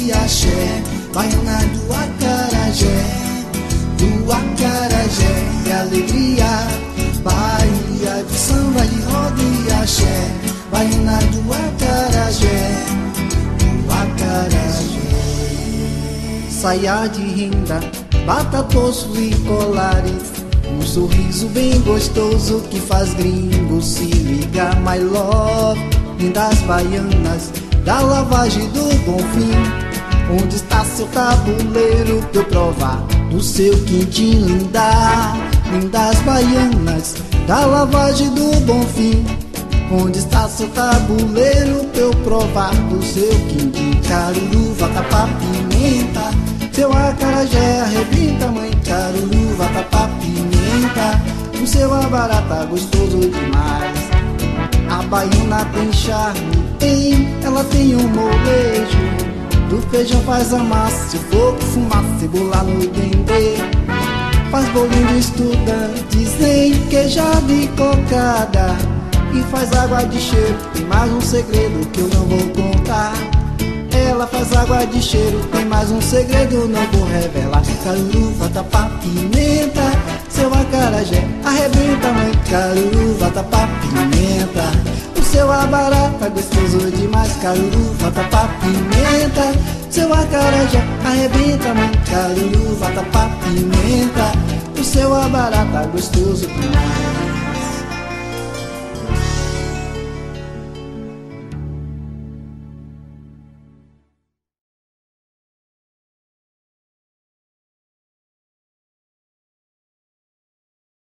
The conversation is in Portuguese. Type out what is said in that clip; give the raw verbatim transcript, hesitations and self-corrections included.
e axé, baiana do acarajé, do acarajé é alegria. Bahia de samba, de roda e axé, baiana do acarajé, do acarajé. Saia de renda, batatoços e colares, um sorriso bem gostoso que faz gringo se ligar. My love, lindas baianas da lavagem do Bonfim, onde está seu tabuleiro pra eu provar do seu quindim, linda. Lindas baianas da lavagem do Bonfim, onde está seu tabuleiro pra eu provar do seu quindim. Caruru, vatapá, pimenta, seu acarajé arrebenta, mãe. Caruru, vatapá, pimenta, o seu abarata gostoso demais. A baiana tem charme, tem, ela tem um molejo. Do feijão faz a massa, se o fogo fumar, cebola no dendê. Faz bolinho de estudantes em queijada e cocada, e faz água de cheiro, tem mais um segredo que eu não vou contar. Ela faz água de cheiro, tem mais um segredo, eu não vou revelar. Caruru, vatapá, pimenta, seu acarajé arrebenta, mãe. Caruru, vatapá, pimenta, o seu abarata gostoso demais. Caruru, vatapá, pimenta, seu acarajé arrebenta, mãe. Caruru, vatapá, pimenta, o seu abarata gostoso demais.